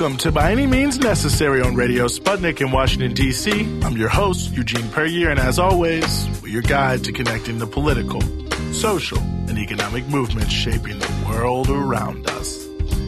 Welcome to By Any Means Necessary on Radio Sputnik in Washington, D.C. I'm your host, Eugene Perrier, and as always, we're your guide to connecting the political, social, and economic movements shaping the world around us.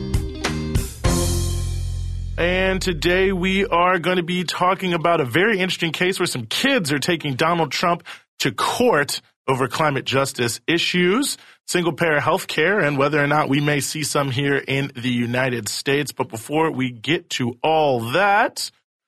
And today we are going to be talking about a very interesting case where some kids are taking Donald Trump to court over climate justice issues, single-payer health care, and whether or not we may see some here in the United States. But before we get to all that,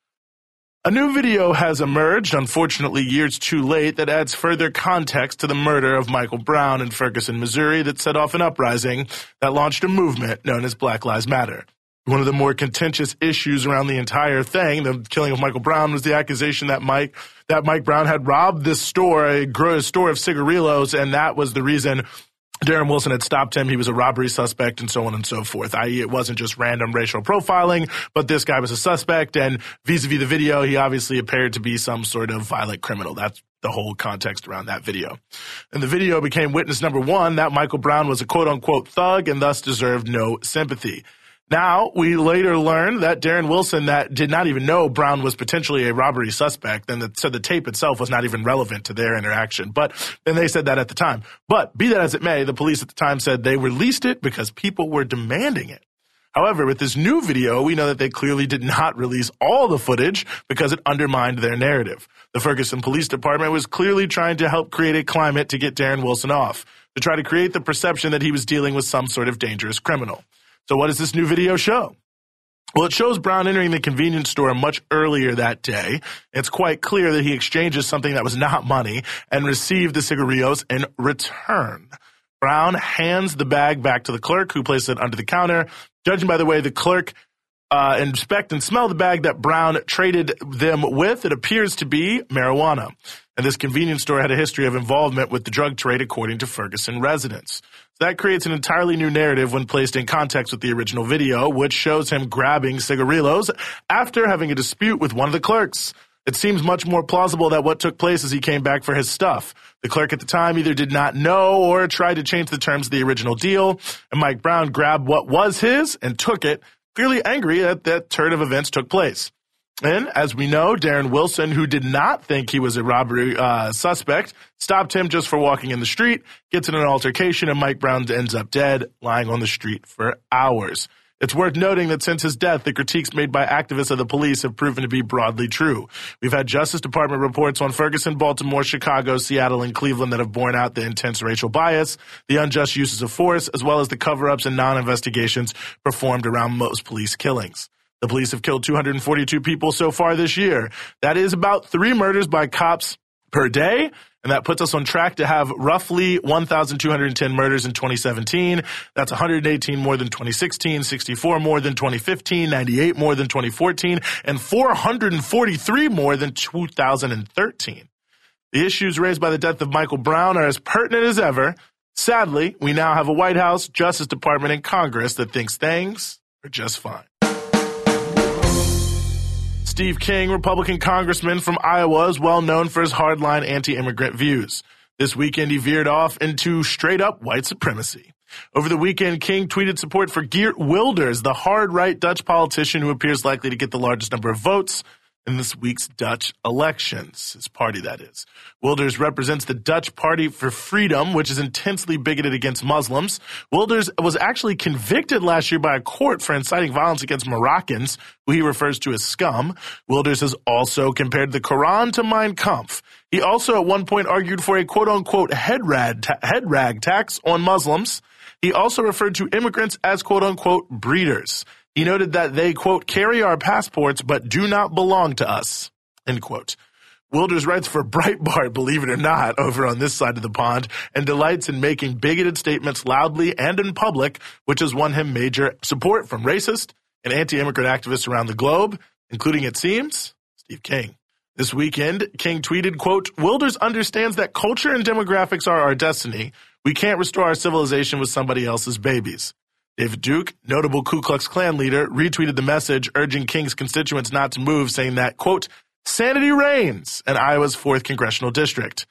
a new video has emerged, unfortunately years too late, that adds further context to the murder of Michael Brown in Ferguson, Missouri, that set off an uprising that launched a movement known as Black Lives Matter. One of the more contentious issues around the entire thing, the killing of Michael Brown, was the accusation that Mike Brown had robbed this store, a store of cigarillos, and that was the reason Darren Wilson had stopped him. He was a robbery suspect and so on and so forth, i.e. it wasn't just random racial profiling, but this guy was a suspect, and vis-a-vis the video, he obviously appeared to be some sort of violent criminal. That's the whole context around that video. And the video became witness number one that Michael Brown was a quote-unquote thug and thus deserved no sympathy. Now, we later learned that Darren Wilson, that did not even know Brown was potentially a robbery suspect, and so the tape itself was not even relevant to their interaction. But then they said that at the time. But be that as it may, the police at the time said they released it because people were demanding it. However, with this new video, we know that they clearly did not release all the footage because it undermined their narrative. The Ferguson Police Department was clearly trying to help create a climate to get Darren Wilson off, to try to create the perception that he was dealing with some sort of dangerous criminal. So what does this new video show? Well, it shows Brown entering the convenience store much earlier that day. It's quite clear that he exchanges something that was not money and received the cigarillos in return. Brown hands the bag back to the clerk, who places it under the counter. Judging by the way the clerk inspect and smell the bag that Brown traded them with, it appears to be marijuana. And this convenience store had a history of involvement with the drug trade, according to Ferguson residents. So that creates an entirely new narrative when placed in context with the original video, which shows him grabbing cigarillos after having a dispute with one of the clerks. It seems much more plausible that what took place as he came back for his stuff. The clerk at the time either did not know or tried to change the terms of the original deal, and Mike Brown grabbed what was his and took it, clearly angry that that turn of events took place. And as we know, Darren Wilson, who did not think he was a robbery suspect, stopped him just for walking in the street, gets in an altercation, and Mike Brown ends up dead, lying on the street for hours. It's worth noting that since his death, the critiques made by activists of the police have proven to be broadly true. We've had Justice Department reports on Ferguson, Baltimore, Chicago, Seattle, and Cleveland that have borne out the intense racial bias, the unjust uses of force, as well as the cover-ups and non-investigations performed around most police killings. The police have killed 242 people so far this year. That is about 3 murders by cops per day, and that puts us on track to have roughly 1,210 murders in 2017. That's 118 more than 2016, 64 more than 2015, 98 more than 2014, and 443 more than 2013. The issues raised by the death of Michael Brown are as pertinent as ever. Sadly, we now have a White House, Justice Department, and Congress that thinks things are just fine. Steve King, Republican congressman from Iowa, is well known for his hardline anti-immigrant views. This weekend, he veered off into straight-up white supremacy. Over the weekend, King tweeted support for Geert Wilders, the hard-right Dutch politician who appears likely to get the largest number of votes in this week's Dutch elections, his party, that is. Wilders represents the Dutch Party for Freedom, which is intensely bigoted against Muslims. Wilders was actually convicted last year by a court for inciting violence against Moroccans, who he refers to as scum. Wilders has also compared the Quran to Mein Kampf. He also at one point argued for a quote-unquote head rag tax on Muslims. He also referred to immigrants as quote-unquote breeders. He noted that they, quote, carry our passports but do not belong to us, end quote. Wilders writes for Breitbart, believe it or not, over on this side of the pond, and delights in making bigoted statements loudly and in public, which has won him major support from racist and anti-immigrant activists around the globe, including, it seems, Steve King. This weekend, King tweeted, quote, Wilders understands that culture and demographics are our destiny. We can't restore our civilization with somebody else's babies. David Duke, notable Ku Klux Klan leader, retweeted the message urging King's constituents not to move, saying that, quote, sanity reigns in Iowa's 4th congressional district.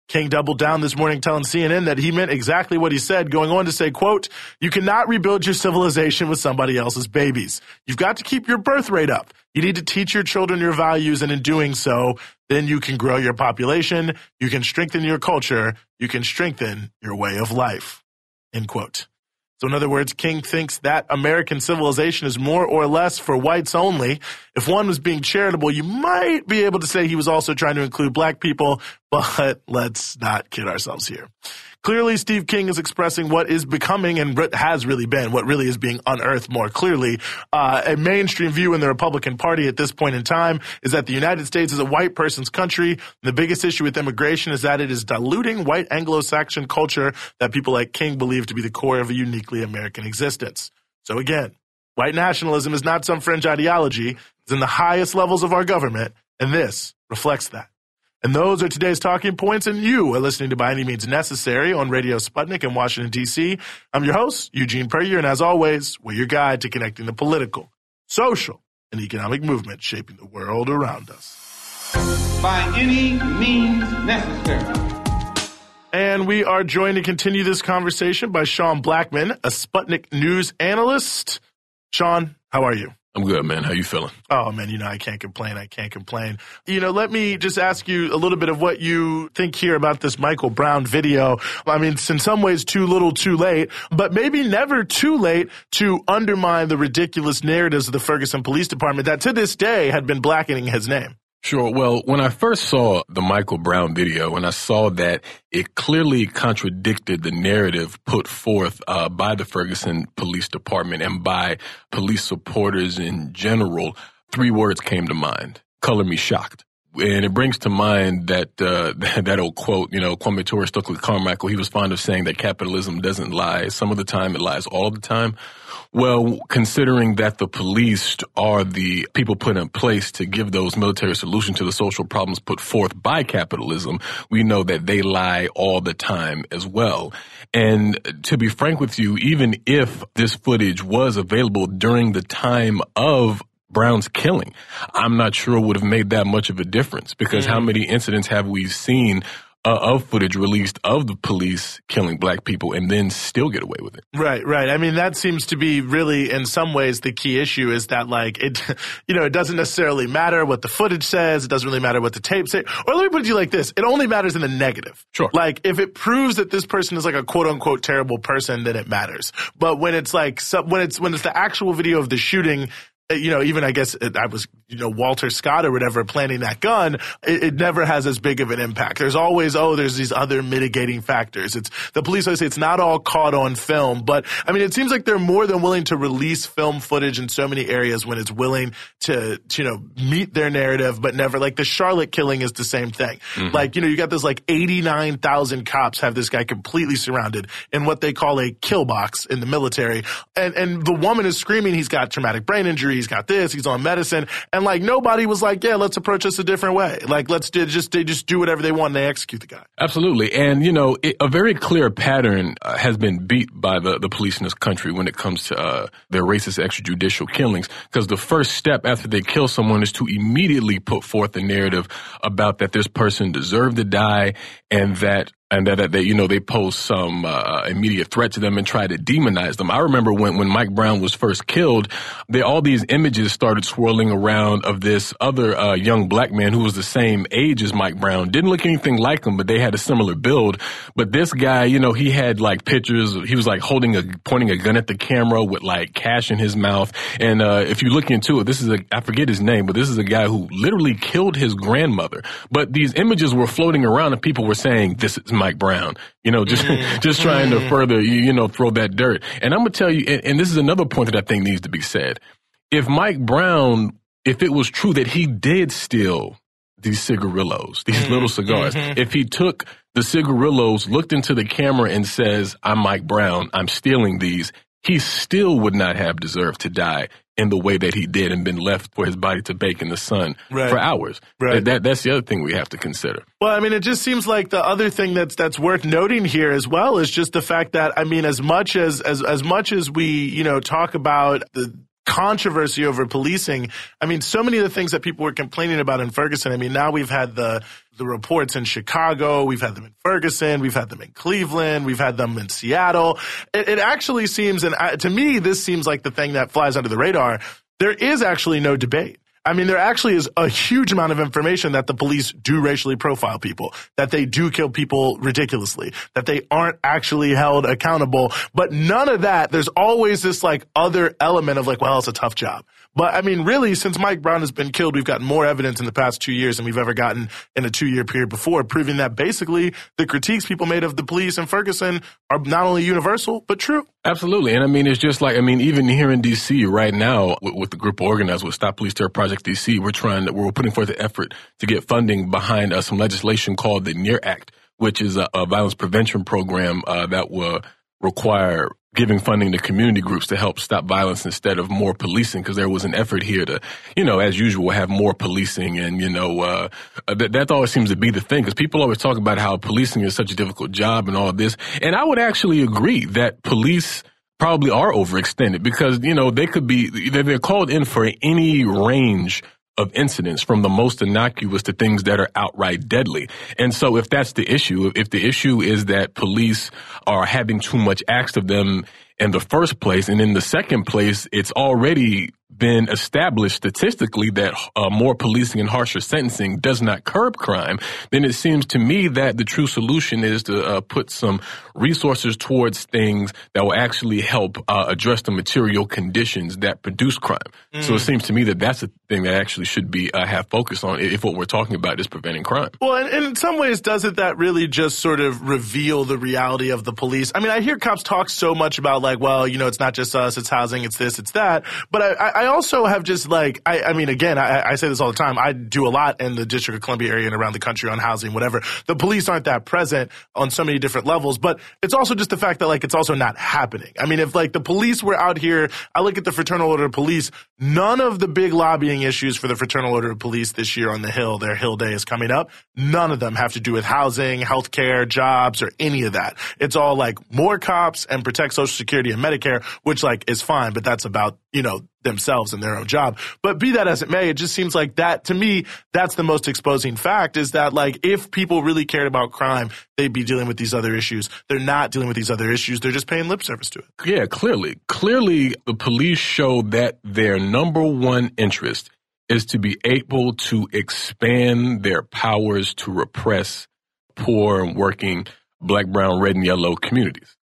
King doubled down this morning telling CNN that he meant exactly what he said, going on to say, quote, "You cannot rebuild your civilization with somebody else's babies. You've got to keep your birth rate up. You need to teach your children your values, and in doing so, then you can grow your population, you can strengthen your culture, you can strengthen your way of life," end quote. So in other words, King thinks that American civilization is more or less for whites only. If one was being charitable, you might be able to say he was also trying to include black people, but let's not kid ourselves here. Clearly, Steve King is expressing what is becoming and what has really been, what really is being unearthed more clearly. A mainstream view in the Republican Party at this point in time is that the United States is a white person's country. The biggest issue with immigration is that it is diluting white Anglo-Saxon culture that people like King believe to be the core of a uniquely American existence. So again, white nationalism is not some fringe ideology. It's in the highest levels of our government, and this reflects that. And those are today's talking points, and you are listening to By Any Means Necessary on Radio Sputnik in Washington, D.C. I'm your host, Eugene Puryear, and as always, we're your guide to connecting the political, social, and economic movements shaping the world around us. By any means necessary. And we are joined to continue this conversation by Sean Blackman, a Sputnik News analyst. Sean, how are you? I'm good, man. How you feeling? Oh, man, I can't complain. Let me just ask you a little bit of what you think here about this Michael Brown video. I mean, it's in some ways too little, too late, but maybe never too late to undermine the ridiculous narratives of the Ferguson Police Department that to this day had been blackening his name. Sure. Well, when I first saw the Michael Brown video and I saw that it clearly contradicted the narrative put forth by the Ferguson Police Department and by police supporters in general, three words came to mind: color me shocked. And it brings to mind that that old quote, Kwame Ture Stokely Carmichael. He was fond of saying that capitalism doesn't lie some of the time, it lies all the time. Well, considering that the police are the people put in place to give those military solutions to the social problems put forth by capitalism, we know that they lie all the time as well. And to be frank with you, even if this footage was available during the time of Brown's killing, I'm not sure it would have made that much of a difference, because how many incidents have we seen of footage released of the police killing black people and then still get away with it? Right. I mean, that seems to be really, in some ways, the key issue is that, it doesn't necessarily matter what the footage says. It doesn't really matter what the tape says. Or let me put it to you like this. It only matters in the negative. Sure. Like, if it proves that this person is like a quote unquote terrible person, then it matters. But when it's when it's the actual video of the shooting, even I guess I was, Walter Scott or whatever planting that gun, it never has as big of an impact. There's always, there's these other mitigating factors. It's the police always say it's not all caught on film, but I mean, it seems like they're more than willing to release film footage in so many areas when it's willing to, meet their narrative, but never, like the Charlotte killing is the same thing. Mm-hmm. You got this 89,000 cops have this guy completely surrounded in what they call a kill box in the military. And the woman is screaming, he's got traumatic brain injury. He's got this, he's on medicine. And nobody was like, yeah, let's approach this a different way. They just do whatever they want and they execute the guy. Absolutely. And, a very clear pattern has been beat by the police in this country when it comes to their racist extrajudicial killings. Because the first step after they kill someone is to immediately put forth the narrative about that this person deserved to die and that they pose some immediate threat to them and try to demonize them. I remember when Mike Brown was first killed, all these images started swirling around of this other young black man who was the same age as Mike Brown. Didn't look anything like him, but they had a similar build. But this guy, he had pictures. He was pointing a gun at the camera with cash in his mouth. And if you look into it, I forget his name, but this is a guy who literally killed his grandmother. But these images were floating around and people were saying, this is Mike Brown, just trying to further, throw that dirt. And I'm going to tell you, and this is another point that I think needs to be said. If Mike Brown, if it was true that he did steal these cigarillos, these little cigars, if he took the cigarillos, looked into the camera and says, I'm Mike Brown, I'm stealing these, he still would not have deserved to die in the way that he did and been left for his body to bake in the sun for hours. Right. That's the other thing we have to consider. Well, I mean, it just seems like the other thing that's worth noting here as well is just the fact that, I mean, as much as we, talk about the controversy over policing. I mean, so many of the things that people were complaining about in Ferguson. I mean, now we've had the reports in Chicago, we've had them in Ferguson, we've had them in Cleveland, we've had them in Seattle. It actually seems, and to me, this seems like the thing that flies under the radar. There is actually no debate. I mean, there actually is a huge amount of information that the police do racially profile people, that they do kill people ridiculously, that they aren't actually held accountable. But none of that, there's always this like other element of like, well, it's a tough job. But I mean, really, since Mike Brown has been killed, we've gotten more evidence in the past 2 years than we've ever gotten in a 2-year period before, proving that basically the critiques people made of the police in Ferguson are not only universal, but true. Absolutely. And I mean, it's just like, I mean, even here in D.C. right now, with the group organized with Stop Police Terror Project D.C., we're putting forth an effort to get funding behind some legislation called the NEAR Act, which is a violence prevention program that will require giving funding to community groups to help stop violence instead of more policing, because there was an effort here to, as usual, have more policing. And, that always seems to be the thing, because people always talk about how policing is such a difficult job and all of this. And I would actually agree that police probably are overextended because, they could be, they're called in for any range of incidents, from the most innocuous to things that are outright deadly. And so if that's the issue, if the issue is that police are having too much asked of them in the first place, and in the second place, it's already been established statistically that more policing and harsher sentencing does not curb crime, then it seems to me that the true solution is to put some resources towards things that will actually help address the material conditions that produce crime. So it seems to me that that's a thing that actually should be have focus on if what we're talking about is preventing crime. Well, and in some ways, doesn't that really just sort of reveal the reality of the police? I mean, I hear cops talk so much about like, well, it's not just us, it's housing, it's this, it's that. But I also have just like, I mean, again, I say this all the time. I do a lot in the District of Columbia area and around the country on housing, whatever. The police aren't that present on so many different levels, but it's also just the fact that like, it's also not happening. I mean, if like the police were out here, I look at the Fraternal Order of Police, none of the big lobbying issues for the Fraternal Order of Police this year on the Hill, their Hill Day is coming up. None of them have to do with housing, healthcare, jobs, or any of that. It's all like more cops and protect Social Security and Medicare, which like is fine, but that's about, themselves and their own job. But be that as it may, it just seems like that, to me, that's the most exposing fact, is that like if people really cared about crime, they'd be dealing with these other issues. They're not dealing with these other issues. They're just paying lip service to it. Yeah, clearly. Clearly, the police show that their number one interest is to be able to expand their powers to repress poor and working Black, brown, red, and yellow communities.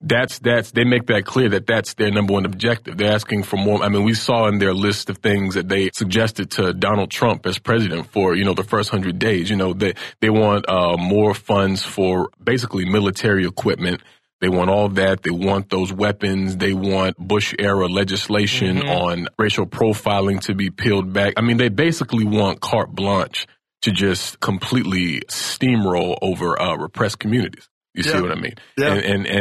They make that clear that that's their number one objective. They're asking for more. I mean, we saw in their list of things that they suggested to Donald Trump as president for, the first 100 days. They want more funds for basically military equipment. They want all that. They want those weapons. They want Bush-era legislation on racial profiling to be peeled back. I mean, they basically want carte blanche to just completely steamroll over repressed communities. You see what I mean? Yeah.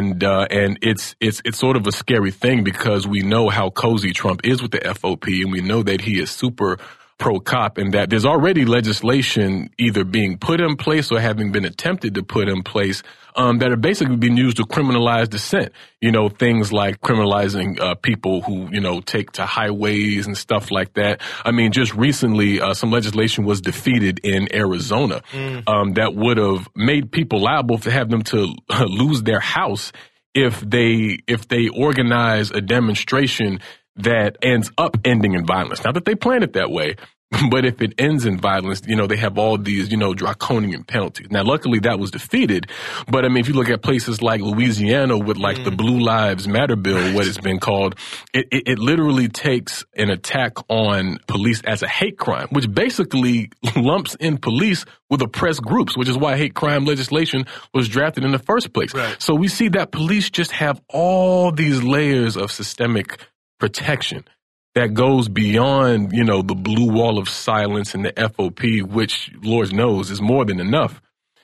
And it's sort of a scary thing because we know how cozy Trump is with the FOP, and we know that he is super pro-cop, and that there's already legislation either being put in place or having been attempted to put in place that are basically being used to criminalize dissent. Things like criminalizing people who, take to highways and stuff like that. I mean, just recently, some legislation was defeated in Arizona that would have made people liable to have them to lose their house if they organize a demonstration that ends up ending in violence. Not that they planned it that way, but if it ends in violence, they have all these, draconian penalties. Now, luckily that was defeated. But I mean, if you look at places like Louisiana with like the Blue Lives Matter bill, what it's been called, it literally takes an attack on police as a hate crime, which basically lumps in police with oppressed groups, which is why hate crime legislation was drafted in the first place. Right. So we see that police just have all these layers of systemic protection that goes beyond, the blue wall of silence and the FOP, which Lord knows is more than enough.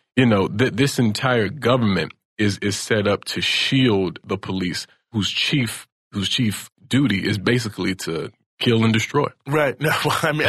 This entire government is set up to shield the police, whose chief duty is basically to kill and destroy. Right. No,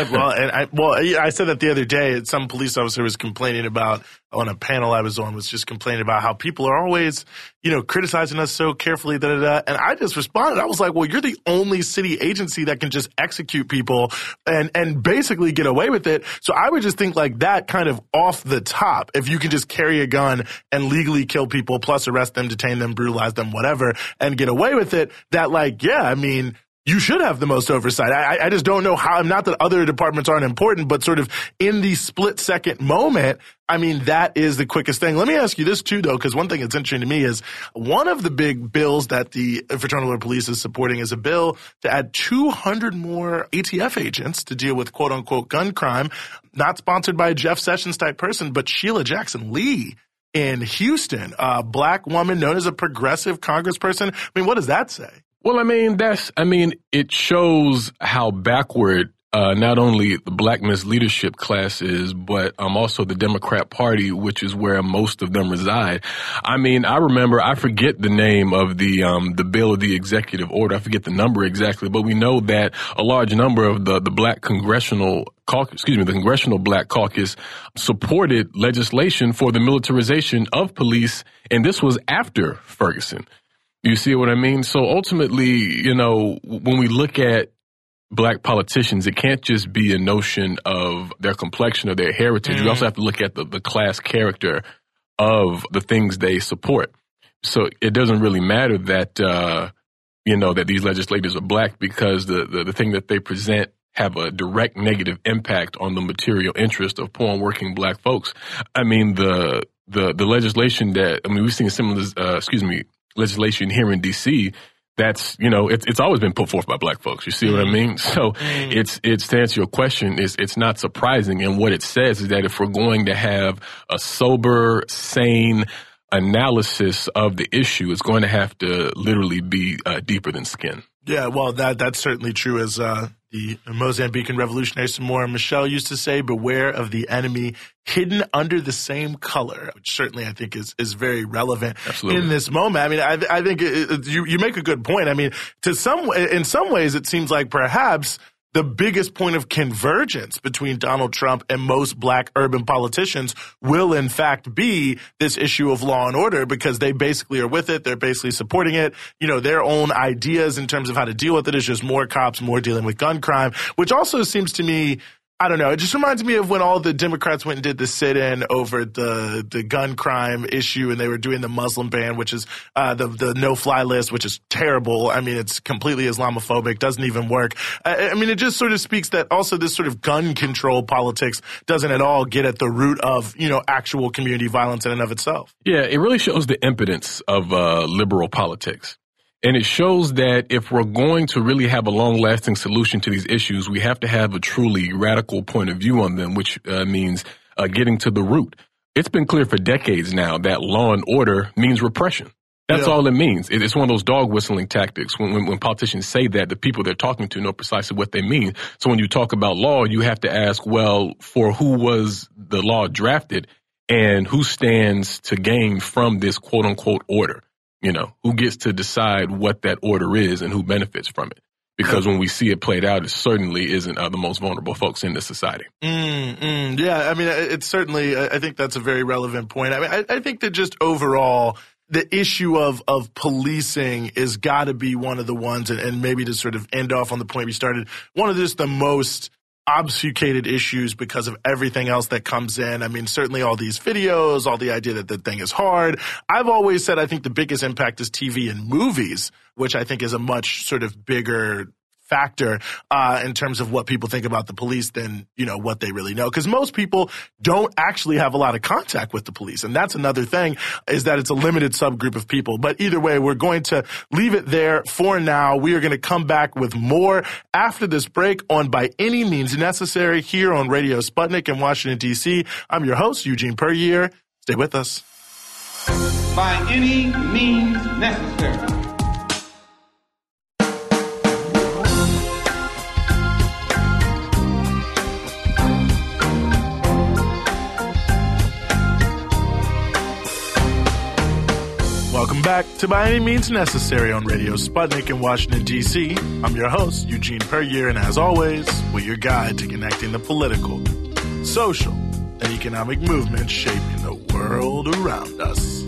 I said that the other day. Some police officer was complaining about, on a panel I was on, was just complaining about how people are always, criticizing us so carefully, And I just responded. I was like, well, you're the only city agency that can just execute people and basically get away with it. So I would just think like that kind of off the top, if you can just carry a gun and legally kill people, plus arrest them, detain them, brutalize them, whatever, and get away with it, that you should have the most oversight. I just don't know how, not that other departments aren't important, but sort of in the split second moment, that is the quickest thing. Let me ask you this too, though, because one thing that's interesting to me is one of the big bills that the Fraternal Order Police is supporting is a bill to add 200 more ATF agents to deal with quote unquote gun crime, not sponsored by a Jeff Sessions type person, but Sheila Jackson Lee in Houston, a black woman known as a progressive congressperson. What does that say? Well, it shows how backward not only the black men's leadership class is, but also the Democrat Party, which is where most of them reside. I forget the name of the bill of the executive order. I forget the number exactly, but we know that a large number of the black Congressional Black Caucus supported legislation for the militarization of police, and this was after Ferguson. You see what I mean? So ultimately, when we look at black politicians, it can't just be a notion of their complexion or their heritage. We also have to look at the class character of the things they support. So it doesn't really matter that, that these legislators are black, because the thing that they present have a direct negative impact on the material interest of poor and working black folks. The legislation that, we've seen similar, legislation here in D.C. that's, it's always been put forth by black folks. You see what I mean? So it's to answer your question, it's not surprising. And what it says is that if we're going to have a sober, sane analysis of the issue, it's going to have to literally be deeper than skin. Yeah, well, that's certainly true. As the Mozambican revolutionary Samora Machel used to say, beware of the enemy hidden under the same color, which certainly I think is very relevant in this moment. I think you make a good point. In some ways, it seems like perhaps the biggest point of convergence between Donald Trump and most black urban politicians will in fact be this issue of law and order, because they basically are with it. They're basically supporting it. Their own ideas in terms of how to deal with it is just more cops, more dealing with gun crime, which also seems to me, I don't know, it just reminds me of when all the Democrats went and did the sit-in over the gun crime issue, and they were doing the Muslim ban, which is the no-fly list, which is terrible. It's completely Islamophobic, doesn't even work. It just sort of speaks that also this sort of gun control politics doesn't at all get at the root of, actual community violence in and of itself. Yeah, it really shows the impotence of liberal politics. And it shows that if we're going to really have a long-lasting solution to these issues, we have to have a truly radical point of view on them, which means getting to the root. It's been clear for decades now that law and order means repression. That's all it means. It's one of those dog whistling tactics. When politicians say that, the people they're talking to know precisely what they mean. So when you talk about law, you have to ask, well, for who was the law drafted and who stands to gain from this quote-unquote order? Who gets to decide what that order is and who benefits from it? Because when we see it played out, it certainly isn't the most vulnerable folks in this society. Yeah, it's certainly, I think that's a very relevant point. I think that just overall, the issue of policing is got to be one of the ones, and maybe to sort of end off on the point we started, one of just the most obfuscated issues because of everything else that comes in. Certainly all these videos, all the idea that the thing is hard. I've always said I think the biggest impact is TV and movies, which I think is a much sort of bigger factor in terms of what people think about the police than, what they really know. Because most people don't actually have a lot of contact with the police. And that's another thing, is that it's a limited subgroup of people. But either way, we're going to leave it there for now. We are going to come back with more after this break on By Any Means Necessary here on Radio Sputnik in Washington, D.C. I'm your host, Eugene Puryear. Stay with us. By any means necessary. Welcome back to By Any Means Necessary on Radio Sputnik in Washington, D.C. I'm your host, Eugene Puryear, and as always, we're your guide to connecting the political, social, and economic movements shaping the world around us.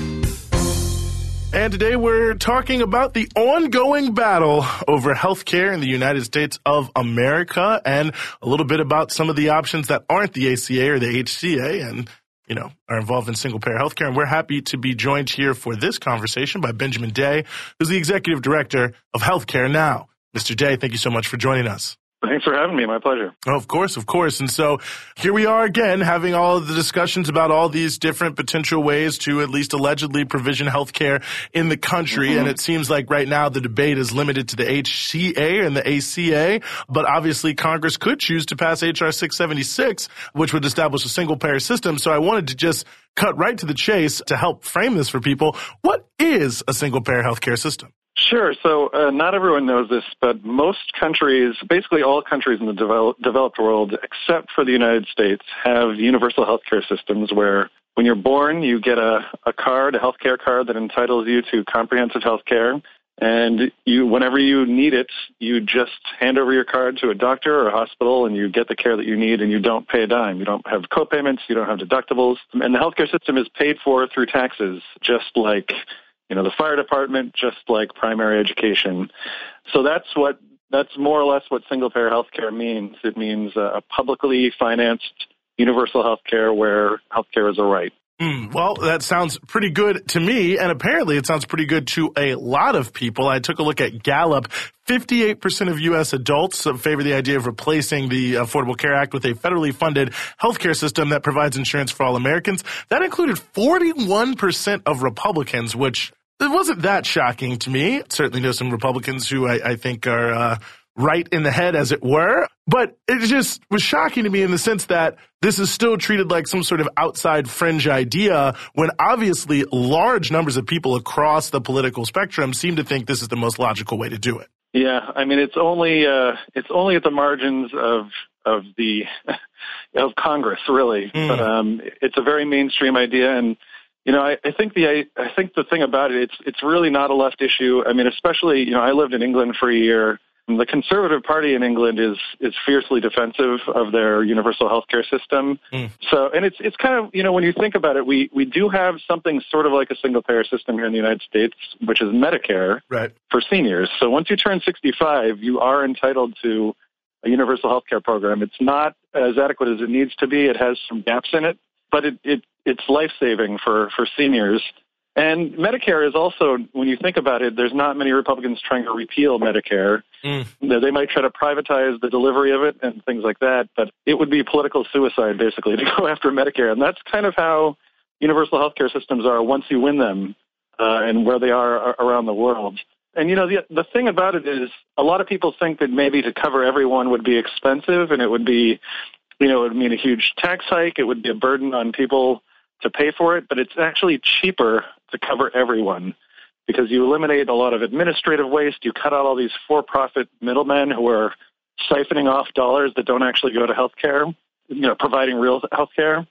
And today we're talking about the ongoing battle over healthcare in the United States of America and a little bit about some of the options that aren't the ACA or the HCA and are involved in single-payer healthcare. And we're happy to be joined here for this conversation by Benjamin Day, who's the Executive Director of Healthcare Now. Mr. Day, thank you so much for joining us. Thanks for having me. My pleasure. Oh, of course. And so here we are again having all of the discussions about all these different potential ways to at least allegedly provision healthcare in the country. Mm-hmm. And it seems like right now the debate is limited to the HCA and the ACA. But obviously Congress could choose to pass H.R. 676, which would establish a single payer system. So I wanted to just cut right to the chase to help frame this for people. What is a single payer healthcare system? Sure. So not everyone knows this, but most countries, basically all countries in the developed world, except for the United States, have universal healthcare systems where when you're born, you get a healthcare card that entitles you to comprehensive healthcare. And whenever you need it, you just hand over your card to a doctor or a hospital and you get the care that you need and you don't pay a dime. You don't have co-payments, you don't have deductibles. And the healthcare system is paid for through taxes, just like the fire department, just like primary education. So that's more or less what single-payer healthcare means. It means a publicly financed universal healthcare where healthcare is a right. Well, that sounds pretty good to me, and apparently it sounds pretty good to a lot of people. I took a look at Gallup. 58% of U.S. adults favor the idea of replacing the Affordable Care Act with a federally funded healthcare system that provides insurance for all Americans. That included 41% of Republicans, which it wasn't that shocking to me. Certainly know some Republicans who I think are right in the head, as it were. But it just was shocking to me in the sense that this is still treated like some sort of outside fringe idea when obviously large numbers of people across the political spectrum seem to think this is the most logical way to do it. Yeah, I mean, it's only at the margins of Congress, really. But it's a very mainstream idea, and I think the thing about it, it's really not a left issue. I mean, especially, I lived in England for a year. And the Conservative Party in England is fiercely defensive of their universal healthcare system. So, and it's kind of, when you think about it, we do have something sort of like a single payer system here in the United States, which is Medicare for seniors. So once you turn 65, you are entitled to a universal healthcare program. It's not as adequate as it needs to be. It has some gaps in it, but it's life-saving for seniors. And Medicare is also, when you think about it, there's not many Republicans trying to repeal Medicare. They might try to privatize the delivery of it and things like that, but it would be political suicide, basically, to go after Medicare. And that's kind of how universal healthcare systems are once you win them and where they are around the world. And, the thing about it is a lot of people think that maybe to cover everyone would be expensive and it would be, it would mean a huge tax hike. It would be a burden on people to pay for it, but it's actually cheaper to cover everyone because you eliminate a lot of administrative waste. You cut out all these for-profit middlemen who are siphoning off dollars that don't actually go to healthcare, providing real healthcare.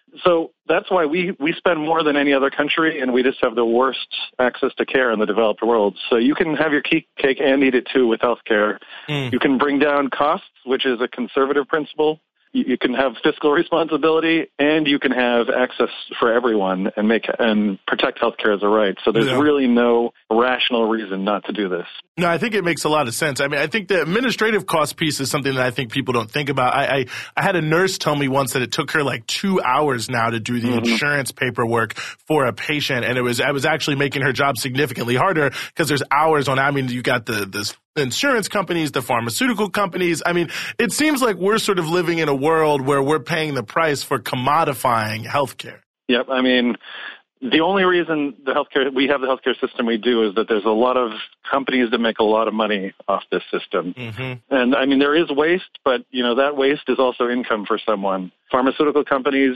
So that's why we spend more than any other country, and we just have the worst access to care in the developed world. So you can have your cake and eat it too with healthcare. You can bring down costs, which is a conservative principle. You can have fiscal responsibility, and you can have access for everyone and protect healthcare as a right. So there's really no rational reason not to do this. No, I think it makes a lot of sense. I mean, I think the administrative cost piece is something that I think people don't think about. I had a nurse tell me once that it took her like 2 hours now to do the insurance paperwork for a patient, and I was actually making her job significantly harder because there's hours on. I mean, you got the insurance companies, the pharmaceutical companies. I mean, it seems like we're sort of living in a world where we're paying the price for commodifying healthcare. Yep. I mean, the only reason we have the healthcare system we do is that there's a lot of companies that make a lot of money off this system. And I mean, there is waste, but that waste is also income for someone. Pharmaceutical companies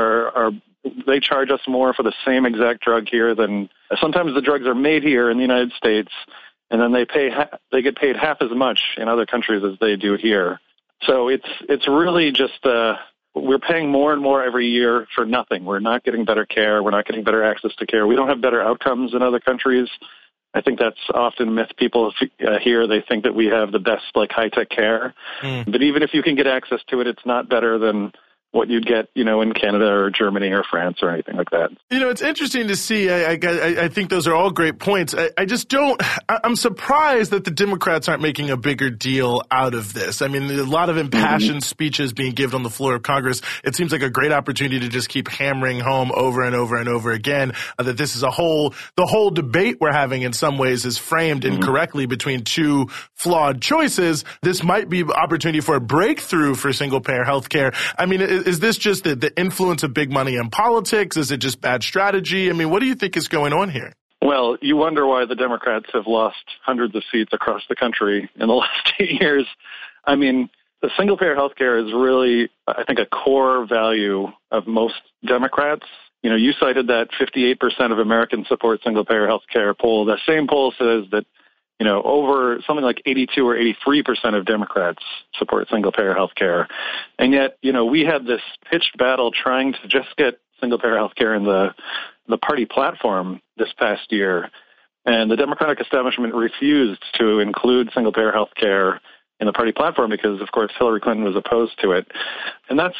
they charge us more for the same exact drug here than sometimes the drugs are made here in the United States. And then they get paid half as much in other countries as they do here. So it's really just we're paying more and more every year for nothing. We're not getting better care. We're not getting better access to care. We don't have better outcomes in other countries. I think that's often a myth people hear. They think that we have the best, like, high-tech care. But even if you can get access to it, it's not better than what you'd get, in Canada or Germany or France or anything like that. It's interesting to see. I think those are all great points. I'm surprised that the Democrats aren't making a bigger deal out of this. I mean, a lot of impassioned speeches being given on the floor of Congress. It seems like a great opportunity to just keep hammering home over and over and over again that this is the whole debate we're having in some ways is framed incorrectly between two flawed choices. This might be an opportunity for a breakthrough for single-payer health care. I mean, is this just the influence of big money in politics? Is it just bad strategy? I mean, what do you think is going on here? Well, you wonder why the Democrats have lost hundreds of seats across the country in the last 8 years. I mean, the single-payer health care is really, I think, a core value of most Democrats. You cited that 58% of Americans support single-payer health care poll. That same poll says that over something like 82 or 83% of Democrats support single-payer health care. And yet, we had this pitched battle trying to just get single-payer health care in the party platform this past year. And the Democratic establishment refused to include single-payer health care in the party platform because, of course, Hillary Clinton was opposed to it. And that's,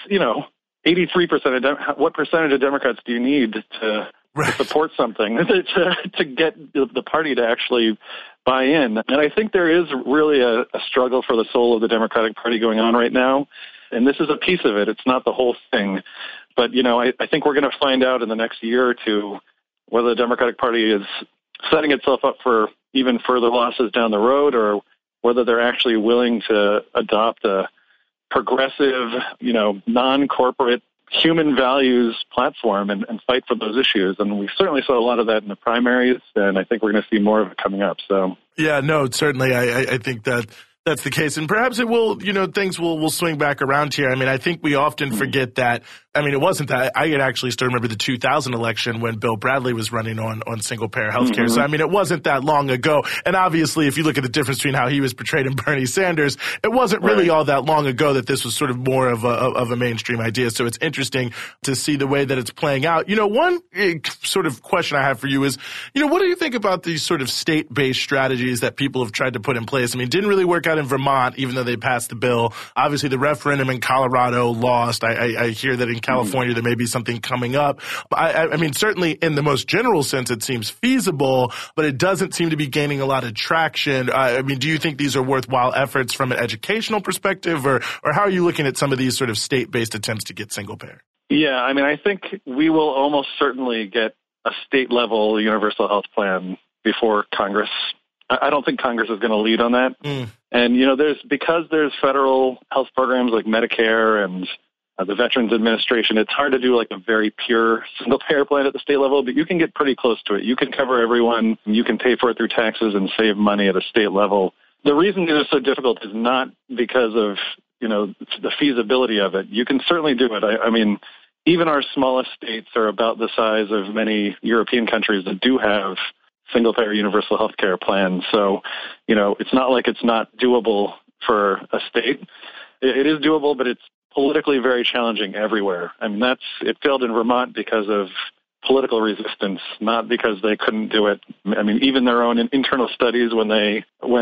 83% what percentage of Democrats do you need to support something to get the party to actually buy in? And I think there is really a struggle for the soul of the Democratic Party going on right now. And this is a piece of it. It's not the whole thing. But, I think we're going to find out in the next year or two whether the Democratic Party is setting itself up for even further losses down the road or whether they're actually willing to adopt a progressive, non-corporate human values platform and fight for those issues. And we certainly saw a lot of that in the primaries, and I think we're going to see more of it coming up. So, yeah, no, certainly. I think that's the case. And perhaps it will, things will swing back around here. I mean, I think we often forget that. I mean, it wasn't that. I could actually still remember the 2000 election when Bill Bradley was running on single-payer health care. So, I mean, it wasn't that long ago. And obviously, if you look at the difference between how he was portrayed and Bernie Sanders, it wasn't really all that long ago that this was sort of more of a mainstream idea. So it's interesting to see the way that it's playing out. One sort of question I have for you is, what do you think about these sort of state-based strategies that people have tried to put in place? I mean, didn't really work out in Vermont, even though they passed the bill. Obviously, the referendum in Colorado lost. I hear that in California there may be something coming up. I mean, certainly in the most general sense, it seems feasible, but it doesn't seem to be gaining a lot of traction. I mean, do you think these are worthwhile efforts from an educational perspective, or how are you looking at some of these sort of state-based attempts to get single payer? Yeah, I mean, I think we will almost certainly get a state-level universal health plan before Congress. I don't think Congress is going to lead on that. And, because there's federal health programs like Medicare and the Veterans Administration, it's hard to do like a very pure single-payer plan at the state level, but you can get pretty close to it. You can cover everyone. You can pay for it through taxes and save money at a state level. The reason it is so difficult is not because of, the feasibility of it. You can certainly do it. I mean, even our smallest states are about the size of many European countries that do have single-payer universal health care plans. So, it's not like it's not doable for a state. It is doable, but it's politically very challenging everywhere. I mean, it failed in Vermont because of political resistance, not because they couldn't do it. I mean, even their own internal studies when the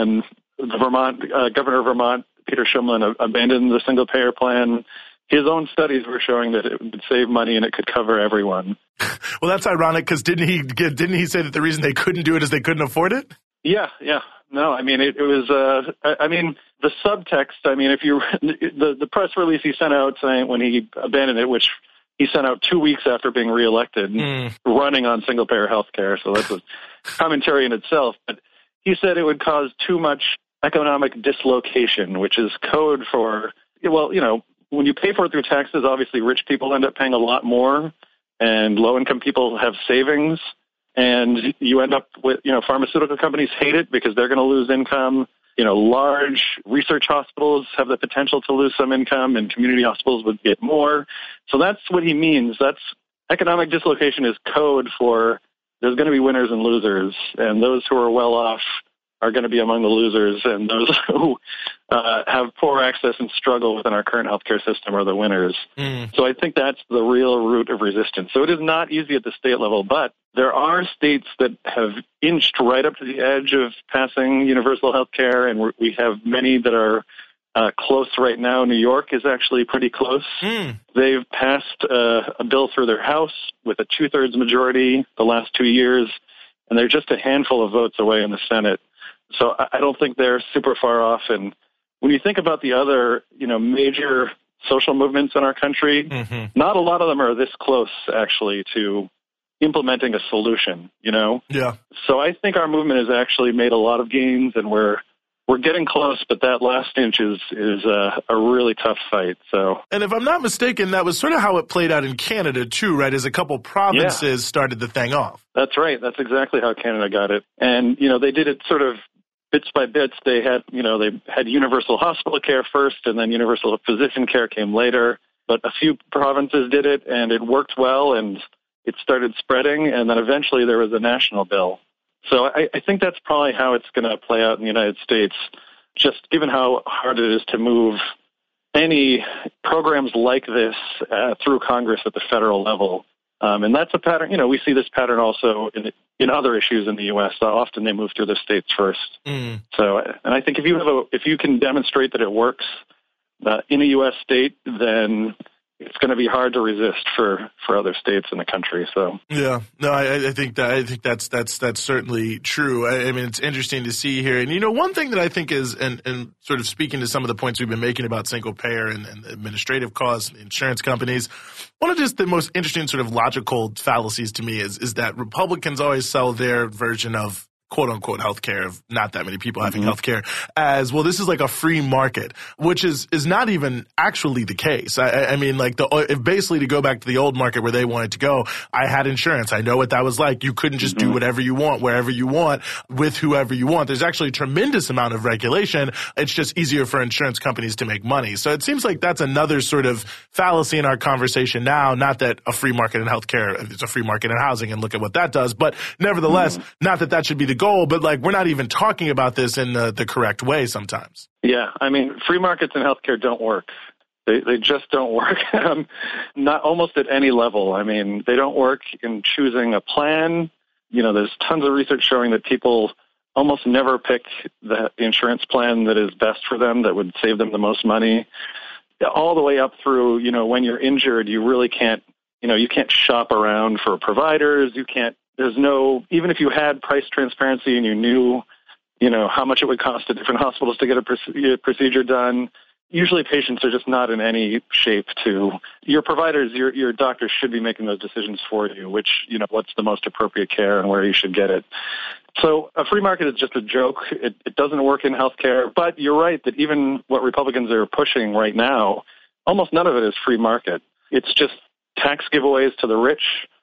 governor of Vermont, Peter Shumlin, abandoned the single-payer plan, his own studies were showing that it would save money and it could cover everyone. Well, that's ironic because didn't he say that the reason they couldn't do it is they couldn't afford it? Yeah. No, I mean, it was, the subtext, if the press release he sent out saying when he abandoned it, which he sent out 2 weeks after being reelected, running on single-payer health care, so that's a commentary in itself. But he said it would cause too much economic dislocation, which is code for, when you pay for it through taxes, obviously rich people end up paying a lot more, and low-income people have savings. And you end up with, pharmaceutical companies hate it because they're going to lose income. Large research hospitals have the potential to lose some income, and community hospitals would get more. So that's what he means. That's economic dislocation is code for there's going to be winners and losers, and those who are well off are going to be among the losers, and those who have poor access and struggle within our current healthcare system are the winners. So I think that's the real root of resistance. So it is not easy at the state level, but there are states that have inched right up to the edge of passing universal healthcare, and we have many that are close right now. New York is actually pretty close. They've passed a bill through their House with a 2/3 majority the last 2 years, and they're just a handful of votes away in the Senate. So I don't think they're super far off. And when you think about the other, major social movements in our country, not a lot of them are this close, actually, to implementing a solution, Yeah. So I think our movement has actually made a lot of gains, and we're getting close, but that last inch is a really tough fight. So, and if I'm not mistaken, that was sort of how it played out in Canada too, right? As a couple provinces started the thing off. That's right. That's exactly how Canada got it. And they did it sort of bits by bits. They had universal hospital care first, and then universal physician care came later. But a few provinces did it, and it worked well, and it started spreading. And then eventually there was a national bill. So I think that's probably how it's going to play out in the United States, just given how hard it is to move any programs like this through Congress at the federal level. And that's a pattern. We see this pattern also in other issues in the U.S. Often they move through the states first. So, and I think if you can demonstrate that it works in a U.S. state, then it's going to be hard to resist for other states in the country. So yeah, no, I think that's certainly true. I mean, it's interesting to see here, and one thing that I think is, and sort of speaking to some of the points we've been making about single payer and administrative costs, insurance companies. One of just the most interesting sort of logical fallacies to me is that Republicans always sell their version of quote unquote healthcare, of not that many people having healthcare, as well, this is like a free market, which is not even actually the case. I mean, like if basically to go back to the old market where they wanted to go, I had insurance. I know what that was like. You couldn't just do whatever you want, wherever you want, with whoever you want. There's actually a tremendous amount of regulation. It's just easier for insurance companies to make money. So it seems like that's another sort of fallacy in our conversation now. Not that a free market in healthcare, it's a free market in housing, and look at what that does. But nevertheless, not that should be the goal, but like we're not even talking about this in the correct way sometimes. Yeah, I mean, free markets in healthcare don't work. They just don't work, not almost at any level. I mean, they don't work in choosing a plan. There's tons of research showing that people almost never pick the insurance plan that is best for them, that would save them the most money. All the way up through, when you're injured, you really can't, you can't shop around for providers. You can't. Even if you had price transparency and you knew, how much it would cost at different hospitals to get a procedure done, usually patients are just not in any shape to, your providers, your doctors should be making those decisions for you, which, what's the most appropriate care and where you should get it. So a free market is just a joke. It doesn't work in healthcare, but you're right that even what Republicans are pushing right now, almost none of it is free market. It's just tax giveaways to the rich,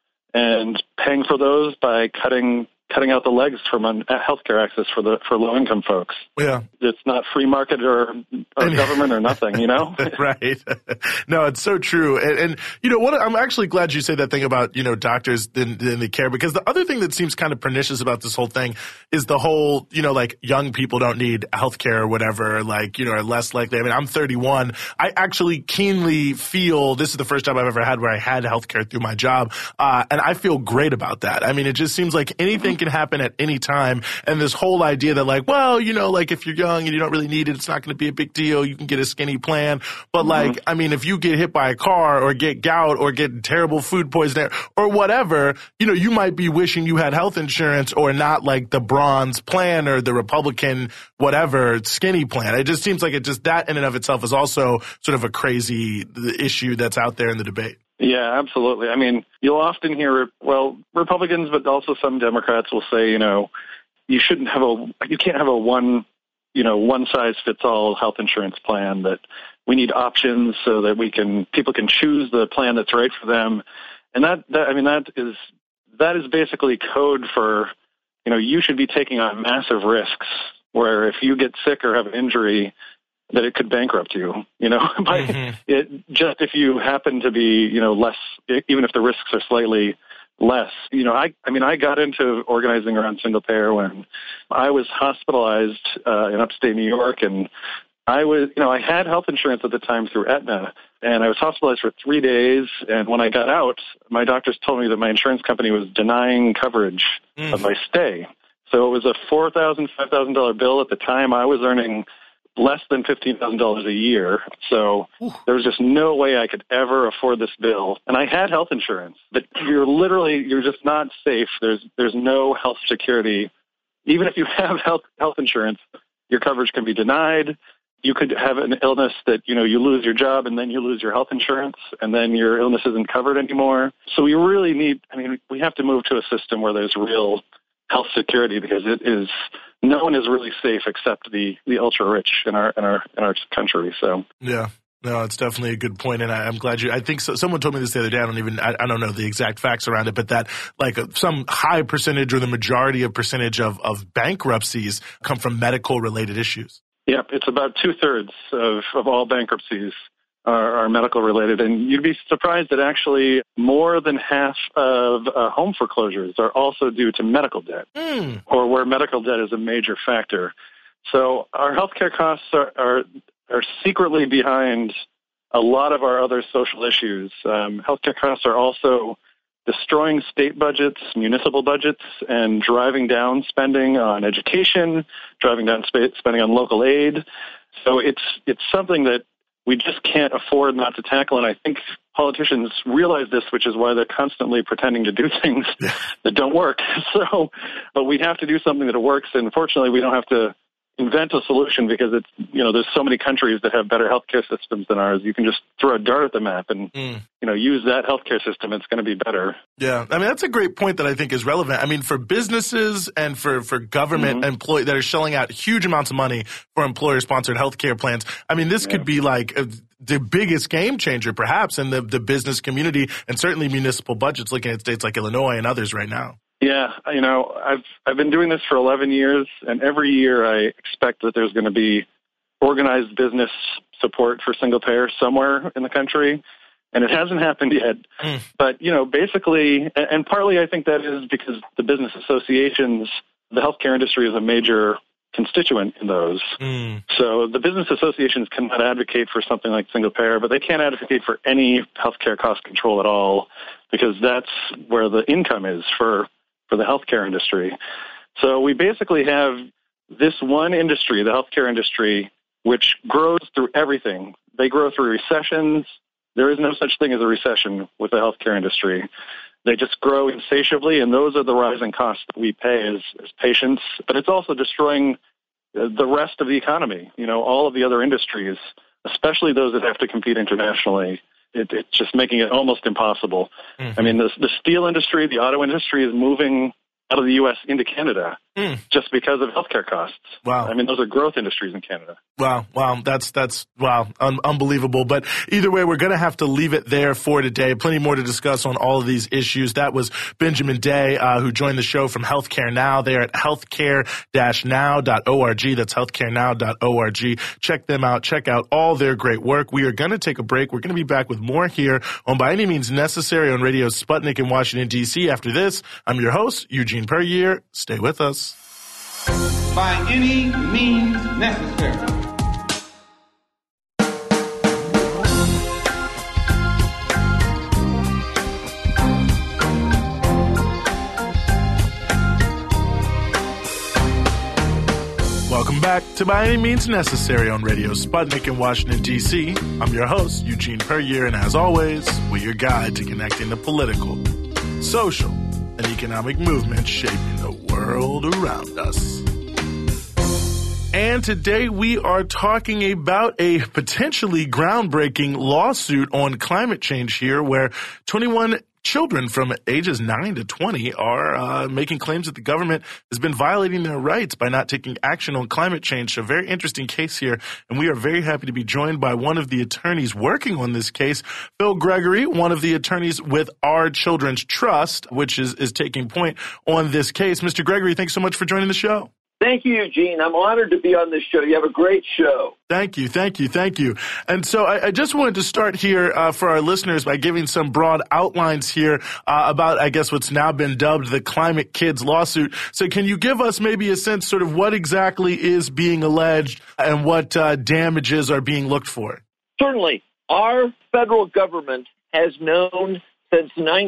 and paying for those by cutting out the legs from healthcare access for low-income folks. Yeah. It's not free market or government or nothing, Right. No, it's so true. And what, I'm actually glad you said that thing about, doctors in the care, because the other thing that seems kind of pernicious about this whole thing is the whole, like young people don't need healthcare or whatever, are less likely. I mean, I'm 31. I actually keenly feel this is the first job I've ever had where I had healthcare through my job. And I feel great about that. I mean, it just seems like anything can happen at any time. And this whole idea that if you're young and you don't really need it, it's not going to be a big deal. You can get a skinny plan. But if you get hit by a car or get gout or get terrible food poisoning or whatever, you might be wishing you had health insurance or not like the bronze plan or the Republican whatever skinny plan. It just seems like that in and of itself is also sort of a crazy issue that's out there in the debate. Yeah, absolutely. I mean, you'll often hear, Republicans, but also some Democrats will say, you can't have a one size fits all health insurance plan, that we need options so that people can choose the plan that's right for them. And that is basically code for, you should be taking on massive risks where if you get sick or have an injury, that it could bankrupt you, if you happen to be, less, even if the risks are slightly less. You know, I got into organizing around single payer when I was hospitalized in upstate New York, and I had health insurance at the time through Aetna, and I was hospitalized for 3 days. And when I got out, my doctors told me that my insurance company was denying coverage of my stay. So it was a $4,000, $5,000 bill. At the time, I was earning less than $15,000 a year. So there was just no way I could ever afford this bill. And I had health insurance, but you're just not safe. There's no health security. Even if you have health insurance, your coverage can be denied. You could have an illness that, you lose your job and then you lose your health insurance and then your illness isn't covered anymore. So we really we have to move to a system where there's real health security, because no one is really safe except the ultra rich in our country. So yeah. No, it's definitely a good point, and I'm glad I think someone told me this the other day. I don't know the exact facts around it, but that some high percentage or the majority of percentage of bankruptcies come from medical related issues. Yeah, it's about 2/3 of all bankruptcies are medical related, and you'd be surprised that actually more than half of home foreclosures are also due to medical debt, or where medical debt is a major factor. So our healthcare costs are secretly behind a lot of our other social issues. Healthcare costs are also destroying state budgets, municipal budgets, and driving down spending on education, driving down spending on local aid. So it's something that we just can't afford not to tackle, and I think politicians realize this, which is why they're constantly pretending to do things that don't work. But we have to do something that works, and fortunately we don't have to invent a solution, because there's so many countries that have better healthcare systems than ours. You can just throw a dart at the map and use that healthcare system. It's going to be better. Yeah, that's a great point that I think is relevant. For businesses and for government employees that are shelling out huge amounts of money for employer-sponsored healthcare plans, this could be like the biggest game changer, perhaps, in the business community, and certainly municipal budgets. Looking at states like Illinois and others right now. Yeah, I've been doing this for 11 years, and every year I expect that there's going to be organized business support for single payer somewhere in the country, and it hasn't happened yet. But, basically, and partly I think that is because the business associations, the healthcare industry is a major constituent in those. So the business associations cannot advocate for something like single payer, but they can't advocate for any healthcare cost control at all, because that's where the income is for the healthcare industry. So we basically have this one industry, the healthcare industry, which grows through everything. They grow through recessions. There is no such thing as a recession with the healthcare industry. They just grow insatiably, and those are the rising costs that we pay as patients. But it's also destroying the rest of the economy, all of the other industries, especially those that have to compete internationally. It's just making it almost impossible. The steel industry, the auto industry is moving out of the U.S. into Canada just because of healthcare costs. Wow. Those are growth industries in Canada. Wow. That's unbelievable. But either way, we're going to have to leave it there for today. Plenty more to discuss on all of these issues. That was Benjamin Day, who joined the show from Healthcare Now. They're at healthcare-now.org. That's healthcarenow.org. Check them out. Check out all their great work. We are going to take a break. We're going to be back with more here on By Any Means Necessary on Radio Sputnik in Washington, D.C. After this, I'm your host, Eugene Puryear. Stay with us. By any means necessary. Welcome back to By Any Means Necessary on Radio Sputnik in Washington, D.C. I'm your host, Eugene Puryear, and as always, we're your guide to connecting the political, social, and economic movements shaping the world around us. And today we are talking about a potentially groundbreaking lawsuit on climate change here, where 21 children from ages 9 to 20 are making claims that the government has been violating their rights by not taking action on climate change. So a very interesting case here, and we are very happy to be joined by one of the attorneys working on this case, Phil Gregory, one of the attorneys with Our Children's Trust, which is taking point on this case. Mr. Gregory, thanks so much for joining the show. Thank you, Eugene. I'm honored to be on this show. You have a great show. Thank you. And so I just wanted to start here for our listeners by giving some broad outlines here about, I guess, what's now been dubbed the Climate Kids lawsuit. So can you give us maybe a sense sort of what exactly is being alleged and what damages are being looked for? Certainly. Our federal government has known since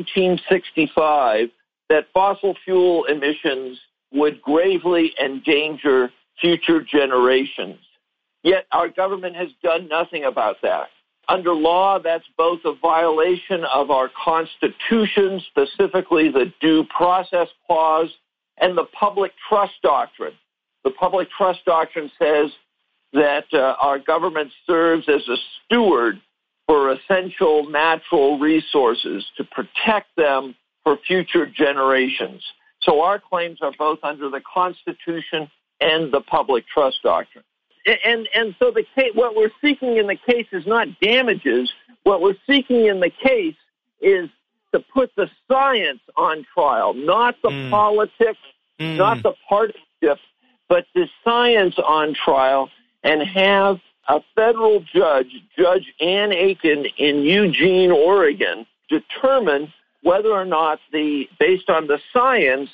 1965 that fossil fuel emissions would gravely endanger future generations. Yet our government has done nothing about that. Under law, that's both a violation of our Constitution, specifically the Due Process Clause, and the Public Trust Doctrine. The Public Trust Doctrine says that our government serves as a steward for essential natural resources to protect them for future generations. So our claims are both under the Constitution and the Public Trust Doctrine. And so the case, what we're seeking in the case is not damages. What we're seeking in the case is to put the science on trial, not the politics, not the partisanship, but the science on trial, and have a federal judge, Judge Ann Aiken in Eugene, Oregon, determine whether or not based on the science,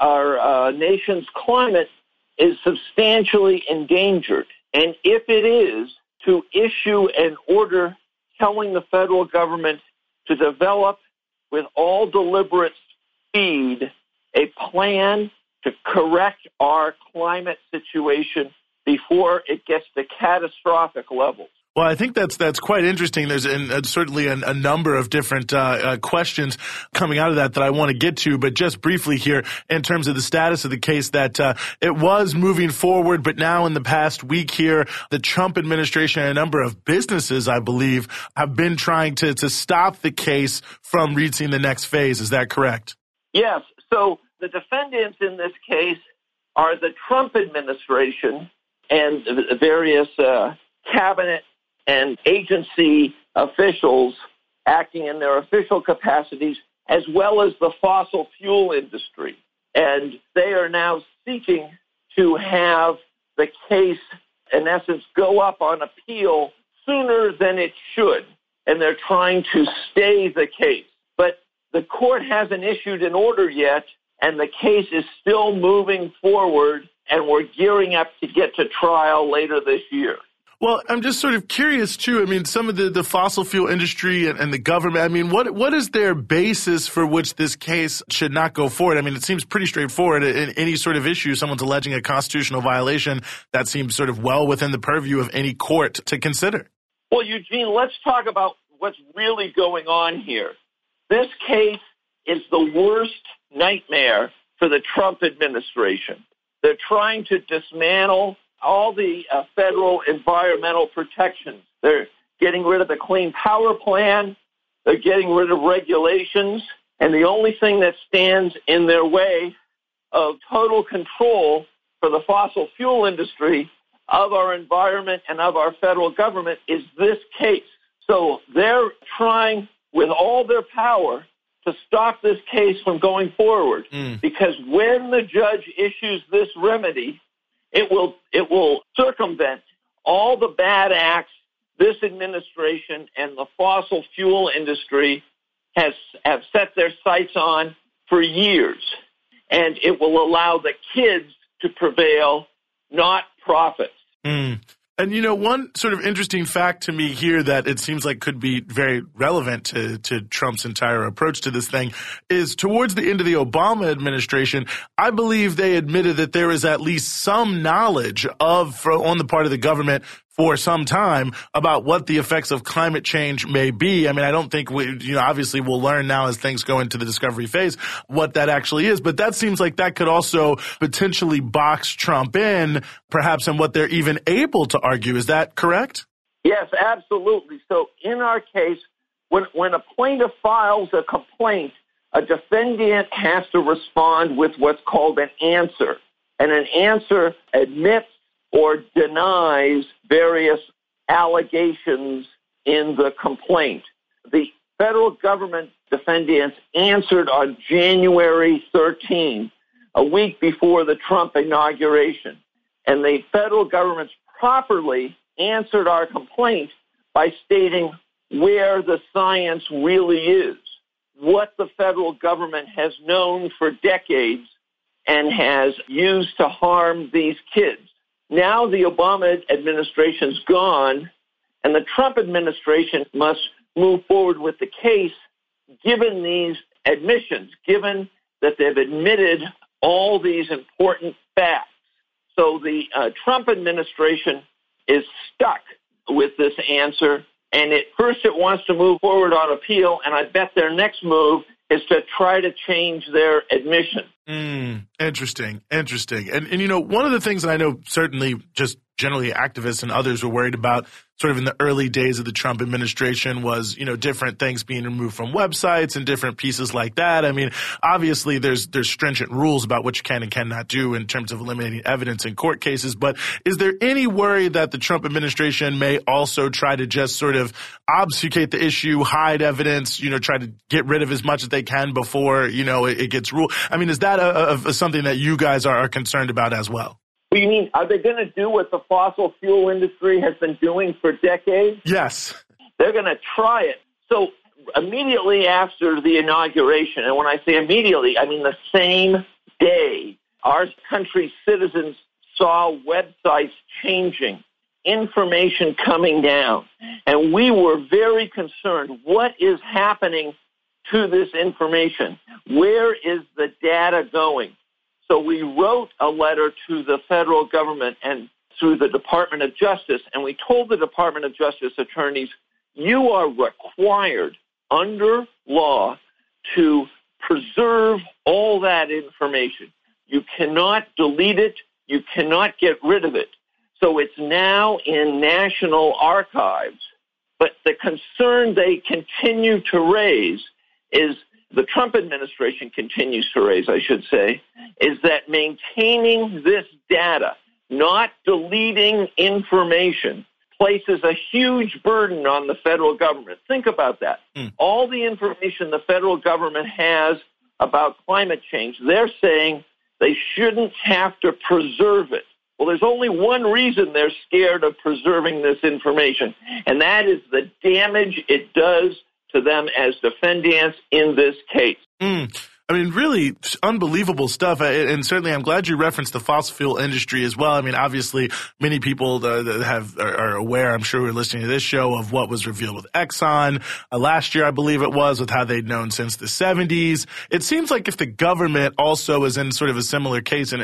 our nation's climate is substantially endangered. And if it is, to issue an order telling the federal government to develop with all deliberate speed a plan to correct our climate situation before it gets to catastrophic levels. Well, I think that's quite interesting. There's certainly a number of different questions coming out of that I want to get to, but just briefly here in terms of the status of the case, that it was moving forward, but now in the past week here, the Trump administration and a number of businesses, I believe, have been trying to stop the case from reaching the next phase. Is that correct? Yes. So the defendants in this case are the Trump administration and the various cabinet and agency officials acting in their official capacities, as well as the fossil fuel industry. And they are now seeking to have the case, in essence, go up on appeal sooner than it should. And they're trying to stay the case. But the court hasn't issued an order yet, and the case is still moving forward, and we're gearing up to get to trial later this year. Well, I'm just sort of curious, too. I mean, some of the fossil fuel industry and the government, I mean, what is their basis for which this case should not go forward? I mean, it seems pretty straightforward. In any sort of issue, someone's alleging a constitutional violation, that seems sort of well within the purview of any court to consider. Well, Eugene, let's talk about what's really going on here. This case is the worst nightmare for the Trump administration. They're trying to dismantle all the federal environmental protections. They're getting rid of the Clean Power Plan. They're getting rid of regulations. And the only thing that stands in their way of total control for the fossil fuel industry of our environment and of our federal government is this case. So they're trying with all their power to stop this case from going forward. Because when the judge issues this remedy, it will circumvent all the bad acts this administration and the fossil fuel industry have set their sights on for years. And it will allow the kids to prevail, not profits. And, you know, one sort of interesting fact to me here that it seems like could be very relevant to Trump's entire approach to this thing is towards the end of the Obama administration, I believe they admitted that there is at least some knowledge on the part of the government for some time about what the effects of climate change may be. I mean, I don't think obviously we'll learn now as things go into the discovery phase what that actually is, but that seems like that could also potentially box Trump in, perhaps in what they're even able to argue. Is that correct? Yes, absolutely. So in our case, when a plaintiff files a complaint, a defendant has to respond with what's called an answer. And an answer admits or denies various allegations in the complaint. The federal government defendants answered on January 13 a week before the Trump inauguration. And the federal government properly answered our complaint by stating where the science really is, what the federal government has known for decades and has used to harm these kids. Now the Obama administration's gone, and the Trump administration must move forward with the case given these admissions, given that they've admitted all these important facts. So the Trump administration is stuck with this answer, and first it wants to move forward on appeal, and I bet their next move is to try to change their admission. Interesting. And, you know, one of the things that I know certainly just generally activists and others were worried about sort of in the early days of the Trump administration was, you know, different things being removed from websites and different pieces like that. I mean, obviously there's stringent rules about what you can and cannot do in terms of eliminating evidence in court cases. But is there any worry that the Trump administration may also try to just sort of obfuscate the issue, hide evidence, you know, try to get rid of as much as they can before, you know, it gets ruled? I mean, is that something that you guys are concerned about as well? What do you mean? Are they going to do what the fossil fuel industry has been doing for decades? Yes. They're going to try it. So immediately after the inauguration, and when I say immediately, I mean the same day, our country's citizens saw websites changing, information coming down, and we were very concerned. What is happening to this information? Where is the data going? So we wrote a letter to the federal government and through the Department of Justice, and we told the Department of Justice attorneys, you are required under law to preserve all that information. You cannot delete it. You cannot get rid of it. So it's now in national archives. But the concern they continue to raise is the Trump administration continues to raise, I should say, is that maintaining this data, not deleting information, places a huge burden on the federal government. Think about that. All the information the federal government has about climate change, they're saying they shouldn't have to preserve it. Well, there's only one reason they're scared of preserving this information, and that is the damage it does to them as defendants in this case. I mean, really unbelievable stuff. And certainly I'm glad you referenced the fossil fuel industry as well. I mean, obviously, many people that are aware, I'm sure who are listening to this show, of what was revealed with Exxon last year, I believe it was, with how they'd known since the 70s. It seems like if the government also is in sort of a similar case, and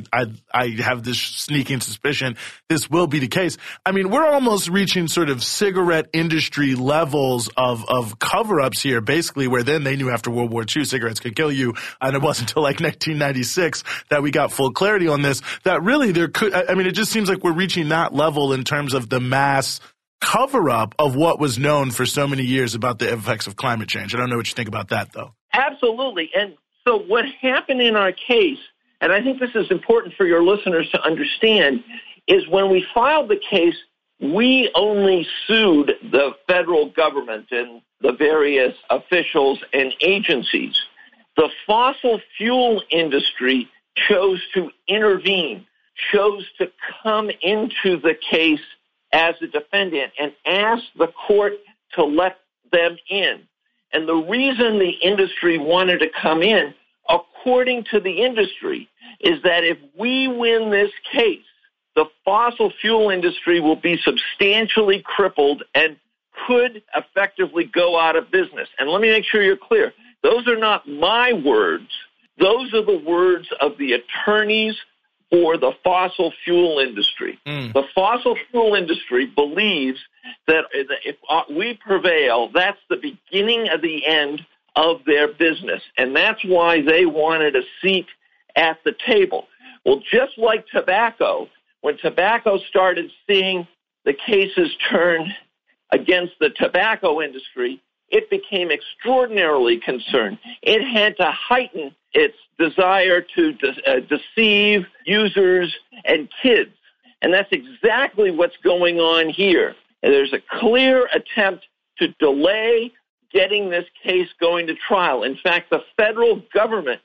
I have this sneaking suspicion this will be the case. I mean, we're almost reaching sort of cigarette industry levels of cover-ups here, basically, where then they knew after World War II cigarettes could kill you, and it wasn't until like 1996 that we got full clarity on this, that really there could, I mean, it just seems like we're reaching that level in terms of the mass cover-up of what was known for so many years about the effects of climate change. I don't know what you think about that, though. Absolutely. And so what happened in our case, and I think this is important for your listeners to understand, is when we filed the case, we only sued the federal government and the various officials and agencies. The fossil fuel industry chose to intervene, chose to come into the case as a defendant and ask the court to let them in. And the reason the industry wanted to come in, according to the industry, is that if we win this case, the fossil fuel industry will be substantially crippled and could effectively go out of business. And let me make sure you're clear. Those are not my words. Those are the words of the attorneys for the fossil fuel industry. The fossil fuel industry believes that if we prevail, that's the beginning of the end of their business. And that's why they wanted a seat at the table. Well, just like tobacco, when tobacco started seeing the cases turn against the tobacco industry, it became extraordinarily concerned. It had to heighten its desire to deceive users and kids. And that's exactly what's going on here. And there's a clear attempt to delay getting this case going to trial. In fact, the federal government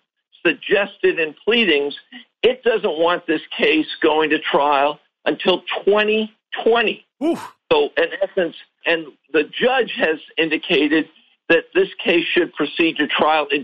suggested in pleadings, it doesn't want this case going to trial until 2020. Oof. So, in essence, and the judge has indicated that this case should proceed to trial in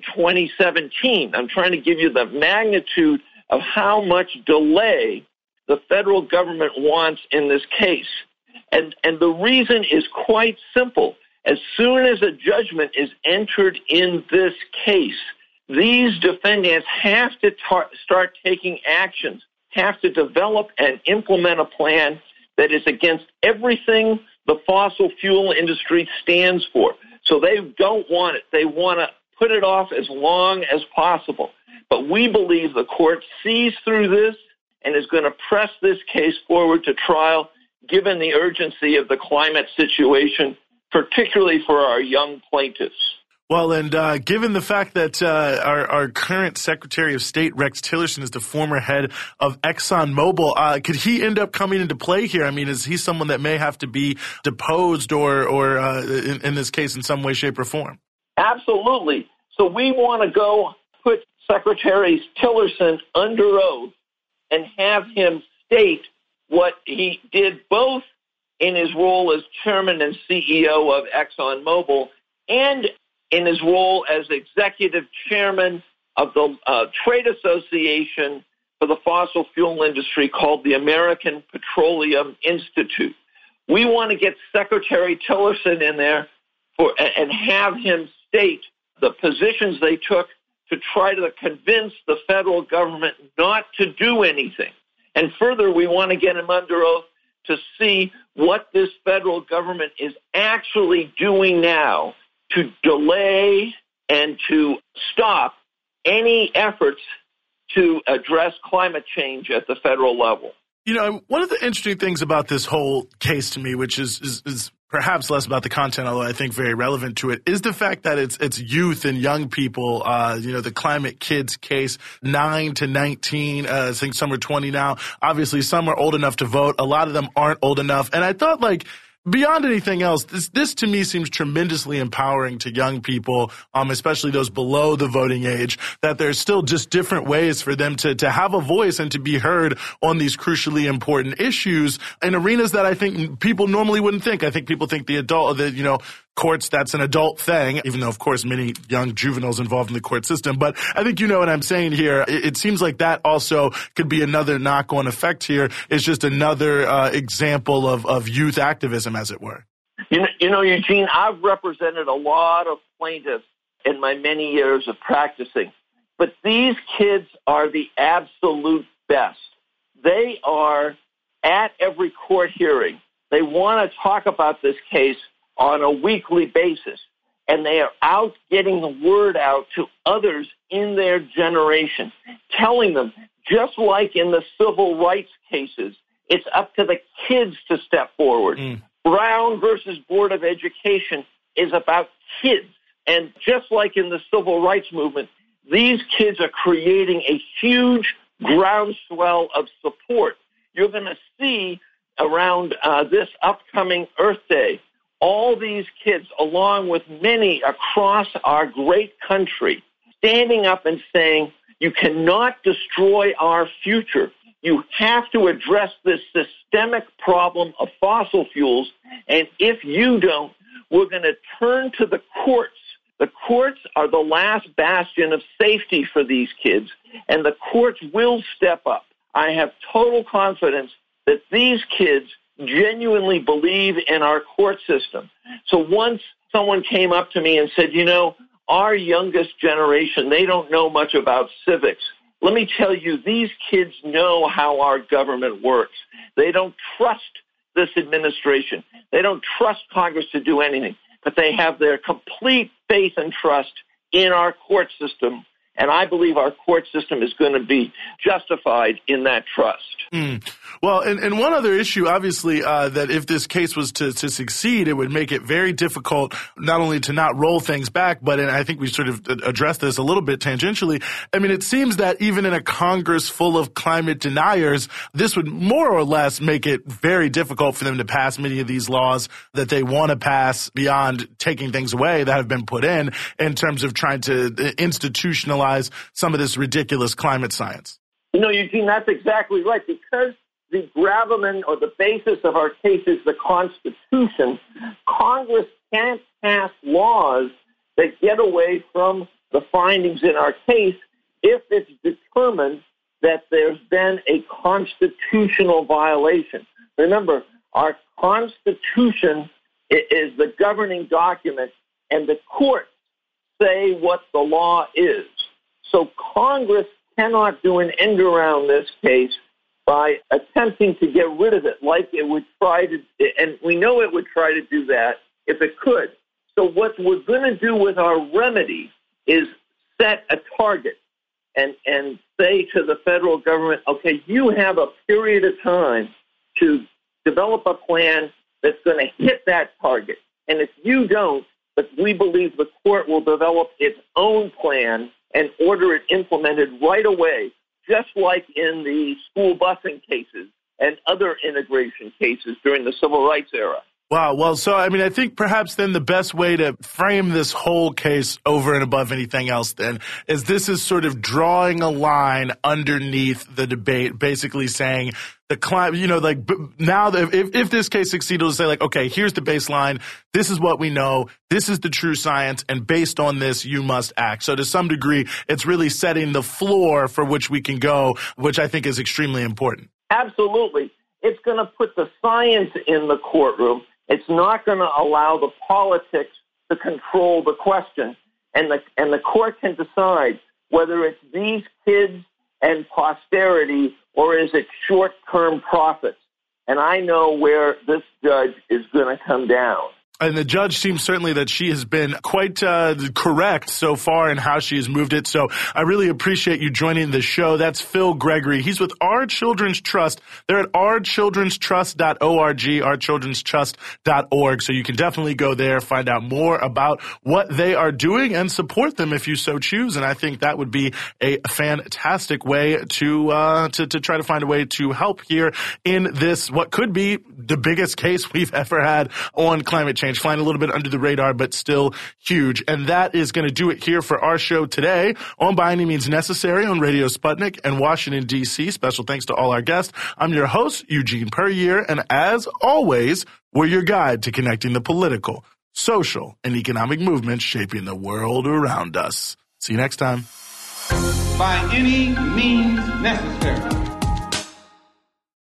2017. I'm trying to give you the magnitude of how much delay the federal government wants in this case. And the reason is quite simple. As soon as a judgment is entered in this case, these defendants have to start taking actions, have to develop and implement a plan that is against everything the fossil fuel industry stands for. So they don't want it. They want to put it off as long as possible. But we believe the court sees through this and is going to press this case forward to trial, given the urgency of the climate situation, particularly for our young plaintiffs. Well, and given the fact that our current Secretary of State, Rex Tillerson, is the former head of ExxonMobil, could he end up coming into play here? I mean, is he someone that may have to be deposed or in this case, in some way, shape, or form? Absolutely. So we want to go put Secretary Tillerson under oath and have him state what he did both in his role as chairman and CEO of ExxonMobil and in his role as executive chairman of the trade association for the fossil fuel industry called the American Petroleum Institute. We want to get Secretary Tillerson in there and have him state the positions they took to try to convince the federal government not to do anything. And further, we want to get him under oath to see what this federal government is actually doing now to delay and to stop any efforts to address climate change at the federal level. You know, one of the interesting things about this whole case to me, which is perhaps less about the content, although I think very relevant to it, is the fact that it's youth and young people. The Climate Kids case, 9 to 19, I think some are 20 now. Obviously, some are old enough to vote. A lot of them aren't old enough. And I thought, beyond anything else, this to me seems tremendously empowering to young people, especially those below the voting age, that there's still just different ways for them to have a voice and to be heard on these crucially important issues in arenas that I think people normally wouldn't think. I think people think courts, that's an adult thing, even though, of course, many young juveniles involved in the court system. But I think you know what I'm saying here. It seems like that also could be another knock-on effect here. It's just another example of youth activism, as it were. You know, Eugene, I've represented a lot of plaintiffs in my many years of practicing. But these kids are the absolute best. They are at every court hearing. They want to talk about this case on a weekly basis, and they are out getting the word out to others in their generation, telling them, just like in the civil rights cases, it's up to the kids to step forward. Brown versus Board of Education is about kids, and just like in the civil rights movement, these kids are creating a huge groundswell of support. You're going to see around this upcoming Earth Day, all these kids, along with many across our great country, standing up and saying, you cannot destroy our future. You have to address this systemic problem of fossil fuels, and if you don't, we're going to turn to the courts. The courts are the last bastion of safety for these kids, and the courts will step up. I have total confidence that these kids genuinely believe in our court system. So once someone came up to me and said, our youngest generation, they don't know much about civics. Let me tell you, these kids know how our government works. They don't trust this administration. They don't trust Congress to do anything, but they have their complete faith and trust in our court system. And I believe our court system is going to be justified in that trust. Well, and one other issue, obviously, that if this case was to succeed, it would make it very difficult not only to not roll things back, but and I think we sort of addressed this a little bit tangentially. I mean, it seems that even in a Congress full of climate deniers, this would more or less make it very difficult for them to pass many of these laws that they want to pass beyond taking things away that have been put in terms of trying to institutionalize normalize some of this ridiculous climate science. Eugene, that's exactly right. Because the gravamen or the basis of our case is the Constitution, Congress can't pass laws that get away from the findings in our case if it's determined that there's been a constitutional violation. Remember, our Constitution is the governing document, and the courts say what the law is. So Congress cannot do an end around this case by attempting to get rid of it like it would try to, and we know it would try to do that if it could. So what we're going to do with our remedy is set a target and say to the federal government, okay, you have a period of time to develop a plan that's going to hit that target. And if you don't, but we believe the court will develop its own plan and order it implemented right away, just like in the school busing cases and other integration cases during the civil rights era. Wow. Well, so, I think perhaps then the best way to frame this whole case over and above anything else then is this is sort of drawing a line underneath the debate, basically saying the climate, now if this case succeeded, it'll say okay, here's the baseline. This is what we know. This is the true science. And based on this, you must act. So to some degree, it's really setting the floor for which we can go, which I think is extremely important. Absolutely. It's going to put the science in the courtroom. It's not going to allow the politics to control the question. And the court can decide whether it's these kids and posterity or is it short-term profits. And I know where this judge is going to come down. And the judge seems certainly that she has been quite correct so far in how she has moved it. So I really appreciate you joining the show. That's Phil Gregory. He's with Our Children's Trust. They're at ourchildrenstrust.org, ourchildrenstrust.org. So you can definitely go there, find out more about what they are doing, and support them if you so choose. And I think that would be a fantastic way to try to find a way to help here in this, what could be the biggest case we've ever had on climate change. Flying a little bit under the radar, but still huge. And that is going to do it here for our show today on By Any Means Necessary on Radio Sputnik and Washington, D.C. Special thanks to all our guests. I'm your host, Eugene Puryear, and as always, we're your guide to connecting the political, social, and economic movements shaping the world around us. See you next time. By any means necessary.